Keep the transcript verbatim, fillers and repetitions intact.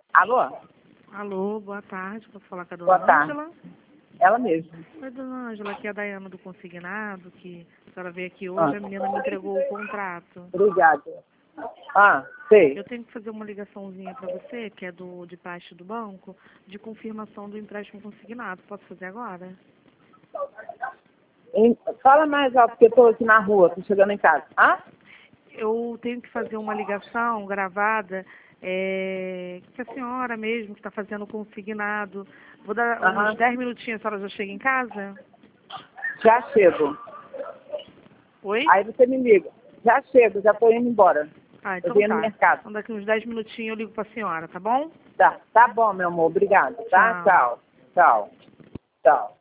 Alô? Alô, boa tarde. Posso falar com a dona Boa tarde. Ângela? Ela mesma. Oi, dona Ângela, aqui é a Daiana do Consignado, que a senhora veio aqui hoje, Ah. a menina me entregou o contrato. Obrigada. Ah, sei. Eu tenho que fazer uma ligaçãozinha para você, que é do de parte do banco, de confirmação do empréstimo consignado. Posso fazer agora? Em- Fala mais alto, porque eu estou aqui na rua, estou chegando em casa. Ah? Eu tenho que fazer uma ligação gravada, é, que a senhora mesmo que está fazendo o consignado. Vou dar Aham. uns dez minutinhos, a senhora já chega em casa? Já chego. Oi? Aí você me liga. Já chego, já estou indo embora. Ah, Eu então venho no tá. mercado. Então daqui uns dez minutinhos eu ligo para a senhora, tá bom? Tá, tá bom, meu amor. Obrigado, tá? Tchau. Tchau. Tchau. Tchau.